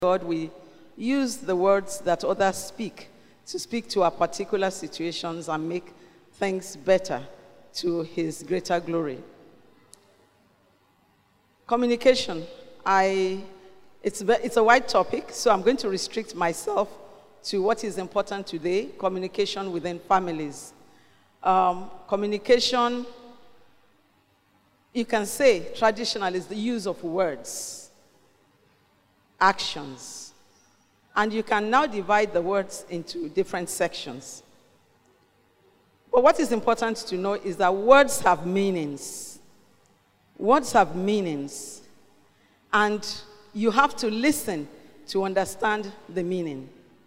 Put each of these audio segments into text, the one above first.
God, we use the words that others speak to speak to our particular situations and make things better to His greater glory. Communication. It's a wide topic, so I'm going to restrict myself to what is important today, communication within families. Communication, you can say, traditional is the use of words, actions. And you can now divide the words into different sections. But what is important to know is that words have meanings. Words have meanings. And you have to listen to understand the meaning.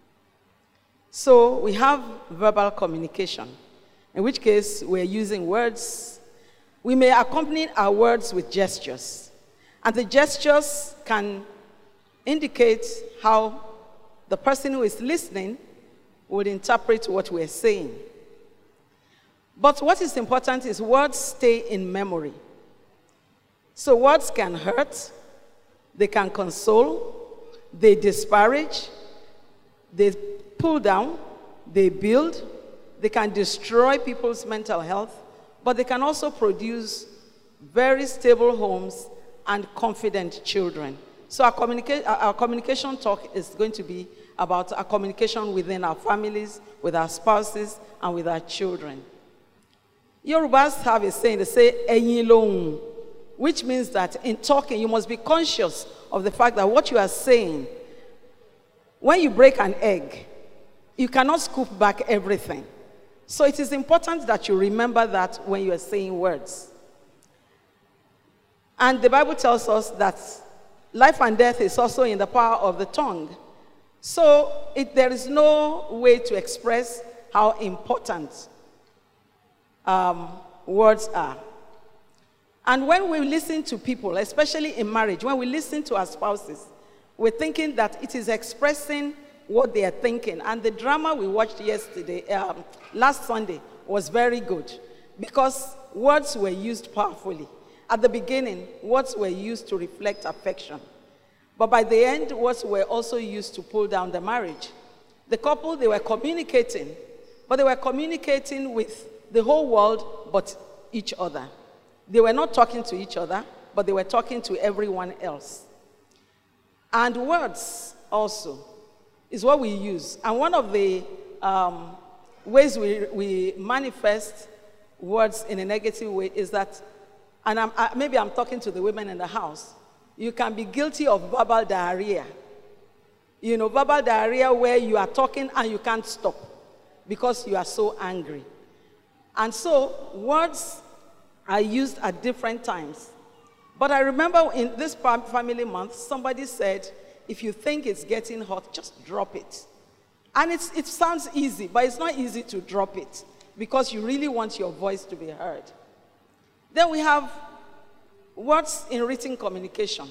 So we have verbal communication, in which case we're using words. We may accompany our words with gestures. And the gestures can indicate how the person who is listening would interpret what we're saying. But what is important is words stay in memory. So words can hurt, they can console, they disparage, they pull down, they build, they can destroy people's mental health, but they can also produce very stable homes and confident children. So our communication talk is going to be about our communication within our families, with our spouses, and with our children. Yorubas have a saying, they say, "Ẹyin lohun," which means that in talking, you must be conscious of the fact that what you are saying, when you break an egg, you cannot scoop back everything. So it is important that you remember that when you are saying words. And the Bible tells us that life and death is also in the power of the tongue. So there is no way to express how important words are. And when we listen to people, especially in marriage, when we listen to our spouses, we're thinking that it is expressing what they are thinking. And the drama we watched last Sunday, was very good because words were used powerfully. At the beginning, words were used to reflect affection. But by the end, words were also used to pull down the marriage. The couple, they were communicating, but they were communicating with the whole world but each other. They were not talking to each other, but they were talking to everyone else. And words also is what we use. And one of the ways we manifest words in a negative way is that, and maybe I'm talking to the women in the house, you can be guilty of verbal diarrhea. You know, verbal diarrhea where you are talking and you can't stop because you are so angry. And so words are used at different times. But I remember in this family month, somebody said, if you think it's getting hot, just drop it. And it sounds easy, but it's not easy to drop it because you really want your voice to be heard. Then we have words in written communication.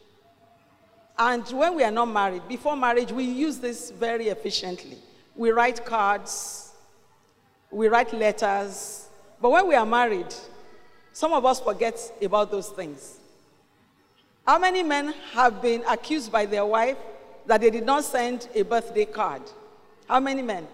And when we are not married, before marriage, we use this very efficiently. We write cards, we write letters. But when we are married, some of us forget about those things. How many men have been accused by their wife that they did not send a birthday card? How many men?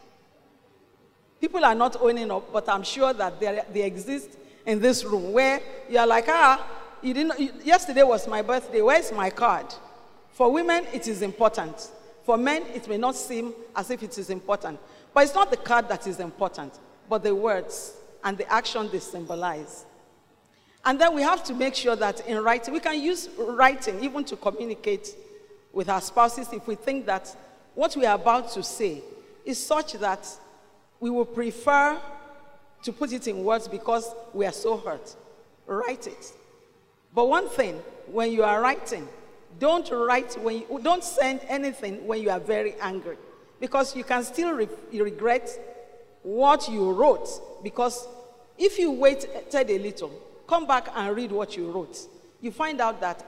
People are not owning up, but I'm sure that they exist in this room where you're like, yesterday was my birthday, where's my card? For women, it is important. For men, it may not seem as if it is important. But it's not the card that is important, but the words and the action they symbolize. And then we have to make sure that in writing, we can use writing even to communicate with our spouses if we think that what we are about to say is such that we will prefer to put it in words because we are so hurt. Write it. But one thing, when you are writing, don't send anything when you are very angry because you can still regret what you wrote, because if you waited a little, come back and read what you wrote, you find out that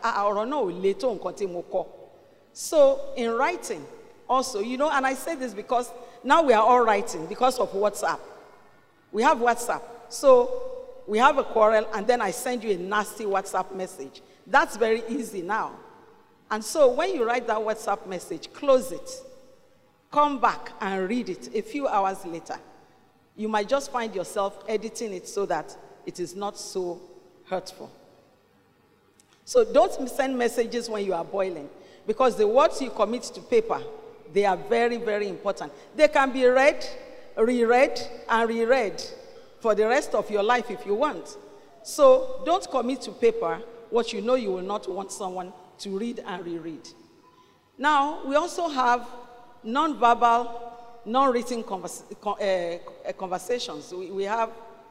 so in writing also, you know, and I say this because now we are all writing because of WhatsApp. We have WhatsApp. So we have a quarrel and then I send you a nasty WhatsApp message. That's very easy now. And so when you write that WhatsApp message, close it. Come back and read it a few hours later. You might just find yourself editing it so that it is not so hurtful. So don't send messages when you are boiling, because the words you commit to paper, they are very, very important. They can be read, reread, and reread for the rest of your life if you want. So don't commit to paper what you know you will not want someone to read and reread. Now, we also have non-verbal, non-written conversations. We have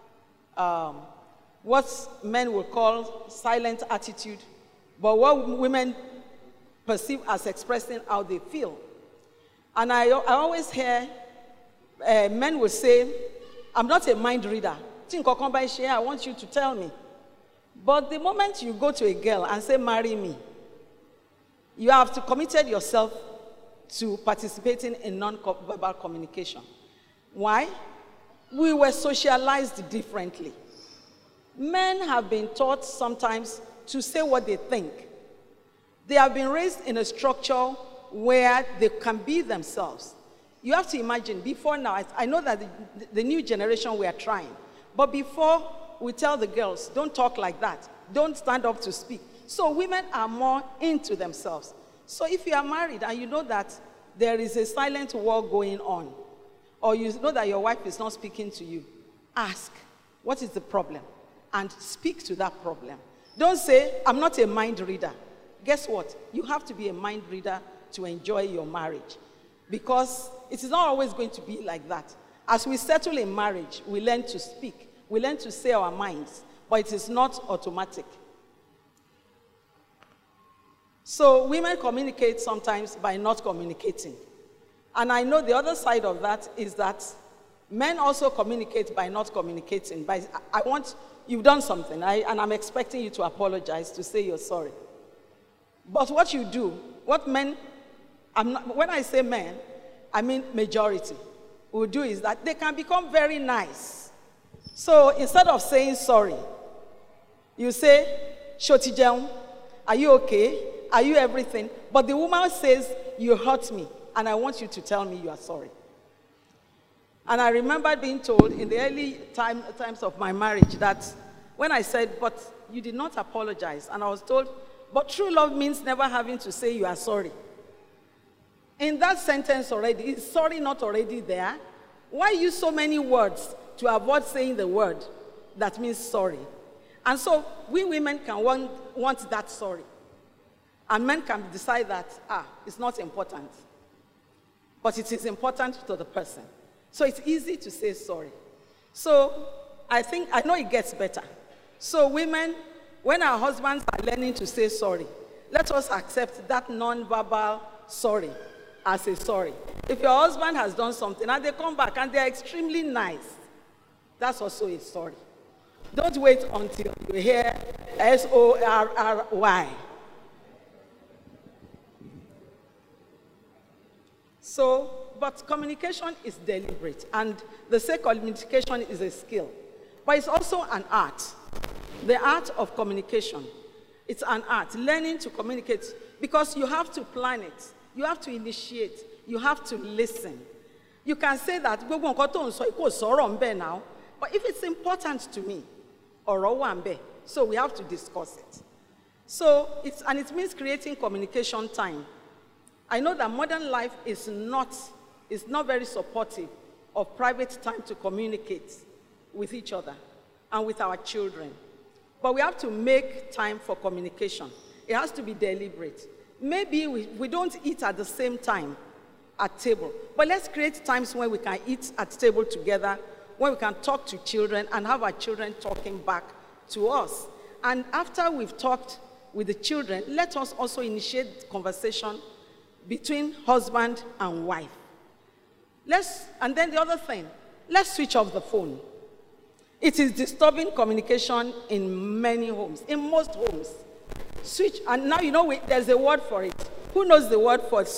what men will call silent attitude, but what women perceive as expressing how they feel. And I always hear men will say, I'm not a mind reader. I want you to tell me. But the moment you go to a girl and say, marry me, you have to committed yourself to participating in non-verbal communication. Why? We were socialized differently. Men have been taught sometimes to say what they think. They have been raised in a structure where they can be themselves. You have to imagine, before now, I know that the new generation, we are trying. But before, we tell the girls, don't talk like that. Don't stand up to speak. So women are more into themselves. So if you are married and you know that there is a silent war going on, or you know that your wife is not speaking to you, ask, what is the problem? And speak to that problem. Don't say, I'm not a mind reader. Guess what? You have to be a mind reader to enjoy your marriage. Because it is not always going to be like that. As we settle in marriage, we learn to speak. We learn to say our minds. But it is not automatic. So women communicate sometimes by not communicating. And I know the other side of that is that men also communicate by not communicating. You've done something, and I'm expecting you to apologize, to say you're sorry. But what you do, when I say men, I mean majority, will do is that they can become very nice. So instead of saying sorry, you say, Shotijeun, are you okay? Are you everything? But the woman says, you hurt me, and I want you to tell me you are sorry. And I remember being told in the early times of my marriage that when I said, but you did not apologize, and I was told, but true love means never having to say you are sorry. In that sentence already, is sorry not already there? Why use so many words to avoid saying the word that means sorry? And so we women can want that sorry. And men can decide that, it's not important. But it is important to the person. So it's easy to say sorry. So I know it gets better. So women, when our husbands are learning to say sorry, let us accept that non-verbal sorry as a sorry. If your husband has done something and they come back and they're extremely nice, that's also a sorry. Don't wait until you hear S-O-R-R-Y. So, but communication is deliberate, and the sake communication is a skill. But it's also an art. The art of communication. It's an art, learning to communicate, because you have to plan it. You have to initiate. You have to listen. You can say that, now, but if it's important to me, so we have to discuss it. So, it means creating communication time. I know that modern life is not very supportive of private time to communicate with each other and with our children. But we have to make time for communication. It has to be deliberate. Maybe we don't eat at the same time at table, but let's create times when we can eat at table together, when we can talk to children and have our children talking back to us. And after we've talked with the children, let us also initiate conversation between husband and wife. And then the other thing, let's switch off the phone. It is disturbing communication in many homes, in most homes. Switch, and now you know there's a word for it. Who knows the word for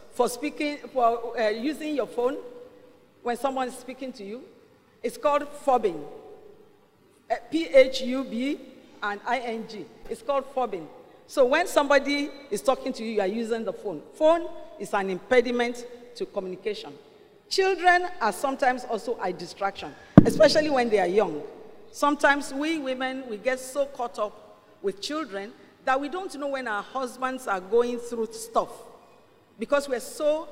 using your phone when someone is speaking to you? It's called phubbing. P-H-U-B and I-N-G. It's called phubbing. So when somebody is talking to you, you are using the phone. Phone is an impediment to communication. Children are sometimes also a distraction, especially when they are young. Sometimes we women, we get so caught up with children that we don't know when our husbands are going through stuff because we're so,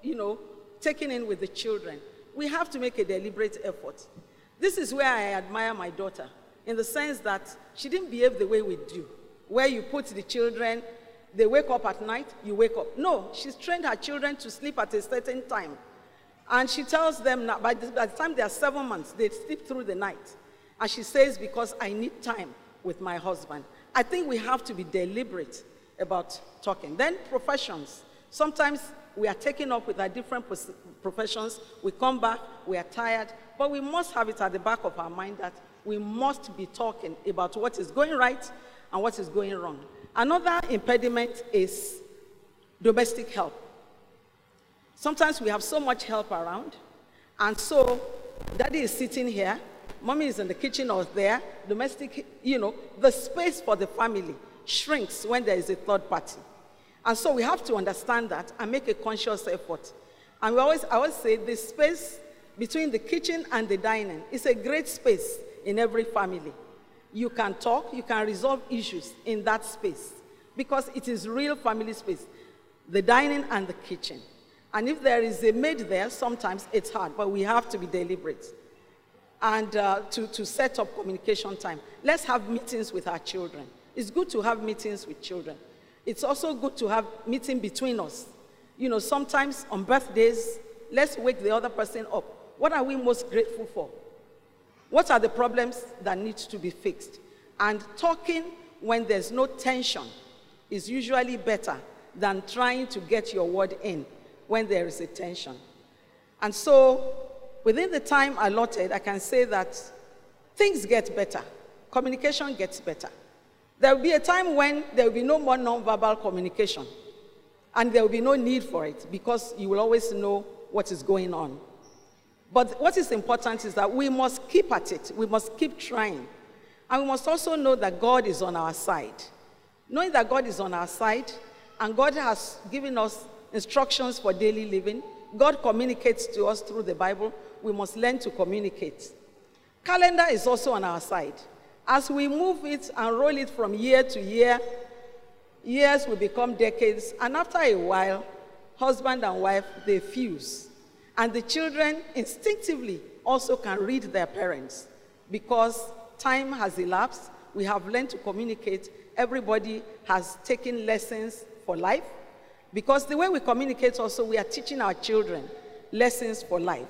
taken in with the children. We have to make a deliberate effort. This is where I admire my daughter, in the sense that she didn't behave the way we do, where you put the children, they wake up at night, you wake up. No, she's trained her children to sleep at a certain time. And she tells them now, by the time they are 7 months, they sleep through the night. And she says, because I need time with my husband. I think we have to be deliberate about talking. Then professions. Sometimes we are taken up with our different professions. We come back, we are tired. But we must have it at the back of our mind that we must be talking about what is going right and what is going wrong. Another impediment is domestic help. Sometimes we have so much help around, and so daddy is sitting here, mommy is in the kitchen or there, domestic, the space for the family shrinks when there is a third party. And so we have to understand that and make a conscious effort. And I always say the space between the kitchen and the dining is a great space in every family. You can talk, you can resolve issues in that space because it is real family space, the dining and the kitchen. And if there is a maid there, sometimes it's hard, but we have to be deliberate and to set up communication time. Let's have meetings with our children. It's good to have meetings with children. It's also good to have meeting between us. Sometimes on birthdays, let's wake the other person up. What are we most grateful for? What are the problems that need to be fixed? And talking when there's no tension is usually better than trying to get your word in when there is a tension. And so, within the time allotted, I can say that things get better. Communication gets better. There will be a time when there will be no more nonverbal communication. And there will be no need for it because you will always know what is going on. But what is important is that we must keep at it. We must keep trying. And we must also know that God is on our side. Knowing that God is on our side and God has given us instructions for daily living, God communicates to us through the Bible, we must learn to communicate. Calendar is also on our side. As we move it and roll it from year to year, years will become decades, and after a while, husband and wife, they fuse. And the children instinctively also can read their parents because time has elapsed. We have learned to communicate. Everybody has taken lessons for life because the way we communicate also, we are teaching our children lessons for life.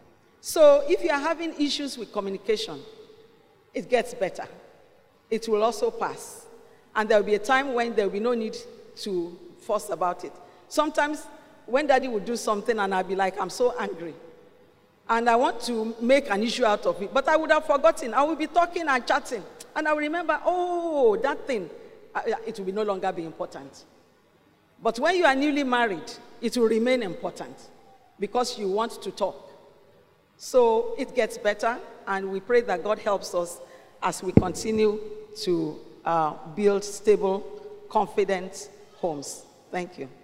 So if you are having issues with communication, it gets better. It will also pass. And there will be a time when there will be no need to fuss about it. Sometimes when daddy would do something and I'll be like, I'm so angry. And I want to make an issue out of it. But I would have forgotten. I will be talking and chatting. And I will remember, oh, that thing. It will no longer be important. But when you are newly married, it will remain important because you want to talk. So it gets better, and we pray that God helps us as we continue to build stable, confident homes. Thank you.